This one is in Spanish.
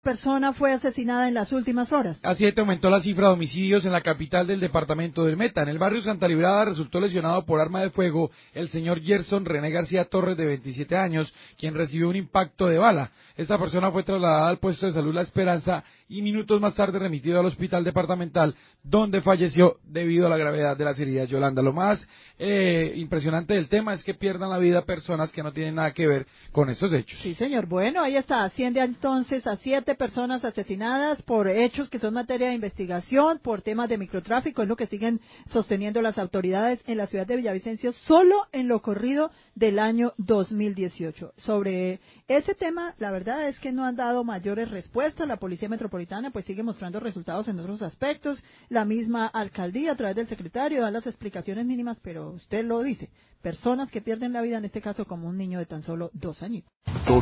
Persona fue asesinada en las últimas horas. A 7 aumentó la cifra de homicidios en la capital del departamento del Meta. En el barrio Santa Librada resultó lesionado por arma de fuego el señor Gerson René García Torres, de 27 años, quien recibió un impacto de bala. Esta persona fue trasladada al puesto de salud La Esperanza y minutos más tarde remitido al hospital departamental, donde falleció debido a la gravedad de las heridas. Yolanda, lo más impresionante del tema es que pierdan la vida personas que no tienen nada que ver con estos hechos. Sí, señor. Bueno, ahí está. Asciende entonces a 7 personas asesinadas por hechos que son materia de investigación, por temas de microtráfico, es lo que siguen sosteniendo las autoridades en la ciudad de Villavicencio, solo en lo corrido del año 2018. Sobre ese tema, la verdad es que no han dado mayores respuestas. La Policía Metropolitana pues sigue mostrando resultados en otros aspectos. La misma alcaldía, a través del secretario, da las explicaciones mínimas, pero usted lo dice, personas que pierden la vida, en este caso como un niño de tan solo 2 años.